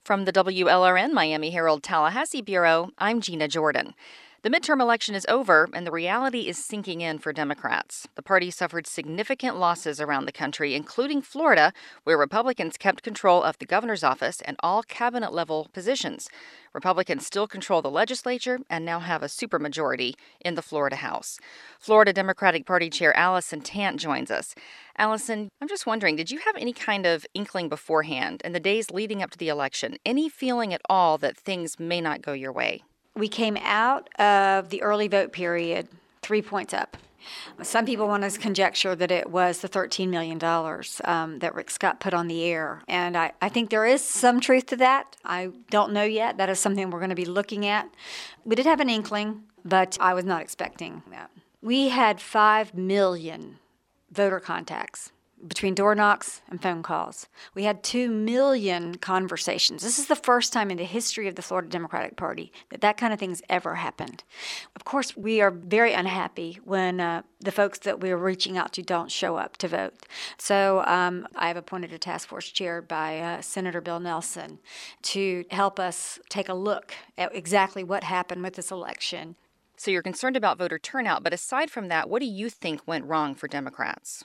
From the WLRN Miami Herald Tallahassee Bureau, I'm Gina Jordan. The midterm election is over, and the reality is sinking in for Democrats. The party suffered significant losses around the country, including Florida, where Republicans kept control of the governor's office and all cabinet-level positions. Republicans still control the legislature and now have a supermajority in the Florida House. Florida Democratic Party Chair Allison Tant joins us. Allison, I'm just wondering, did you have any kind of inkling beforehand in the days leading up to the election, any feeling at all that things may not go your way? We came out of the early vote period 3 points up. Some people want to conjecture that it was the $13 million that Rick Scott put on the air. And I think there is some truth to that. I don't know yet. That is something we're going to be looking at. We did have an inkling, but I was not expecting that. We had 5 million voter contacts between door knocks and phone calls. We had 2 million conversations. This is the first time in the history of the Florida Democratic Party that kind of thing's ever happened. Of course, we are very unhappy when the folks that we're reaching out to don't show up to vote. So I have appointed a task force chaired by Senator Bill Nelson to help us take a look at exactly what happened with this election. So you're concerned about voter turnout, but aside from that, what do you think went wrong for Democrats?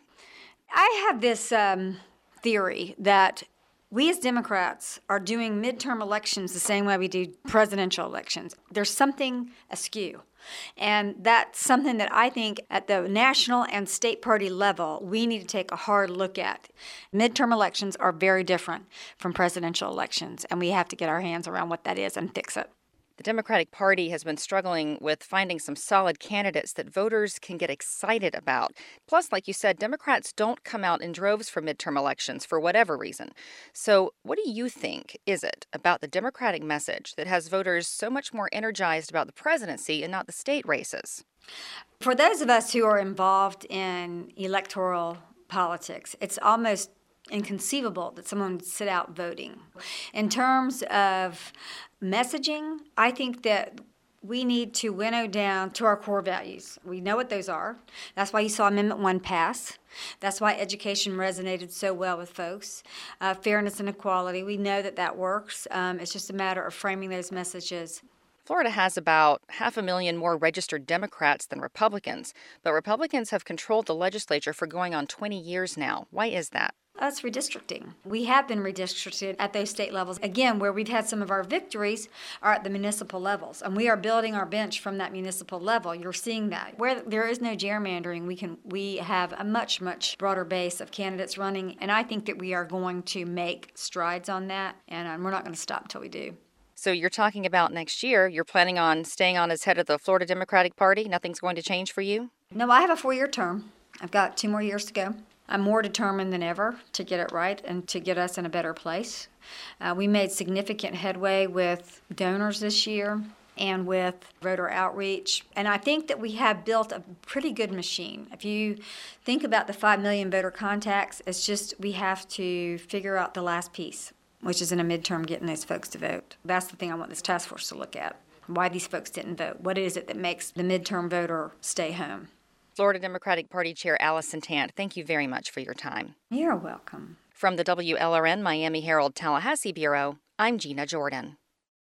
I have this theory that we as Democrats are doing midterm elections the same way we do presidential elections. There's something askew. And that's something that I think at the national and state party level, we need to take a hard look at. Midterm elections are very different from presidential elections, and we have to get our hands around what that is and fix it. The Democratic Party has been struggling with finding some solid candidates that voters can get excited about. Plus, like you said, Democrats don't come out in droves for midterm elections for whatever reason. So what do you think is it about the Democratic message that has voters so much more energized about the presidency and not the state races? For those of us who are involved in electoral politics, it's almost inconceivable that someone would sit out voting. In terms of messaging, I think that we need to winnow down to our core values. We know what those are. That's why you saw Amendment 1 pass. That's why education resonated so well with folks. Fairness and equality, we know that that works. It's just a matter of framing those messages. Florida has about 500,000 more registered Democrats than Republicans, but Republicans have controlled the legislature for going on 20 years now. Why is that? That's redistricting. We have been redistricted at those state levels. Again, where we've had some of our victories are at the municipal levels, and we are building our bench from that municipal level. You're seeing that. Where there is no gerrymandering, we have a much, much broader base of candidates running, and I think that we are going to make strides on that, and we're not going to stop until we do. So you're talking about next year. You're planning on staying on as head of the Florida Democratic Party? Nothing's going to change for you? No, I have a 4-year term. I've got 2 more years to go. I'm more determined than ever to get it right and to get us in a better place. We made significant headway with donors this year and with voter outreach. And I think that we have built a pretty good machine. If you think about the 5 million voter contacts, it's just we have to figure out the last piece, which is in a midterm getting those folks to vote. That's the thing I want this task force to look at. Why these folks didn't vote. What is it that makes the midterm voter stay home? Florida Democratic Party Chair Allison Tant, thank you very much for your time. You're welcome. From the WLRN Miami Herald Tallahassee Bureau, I'm Gina Jordan.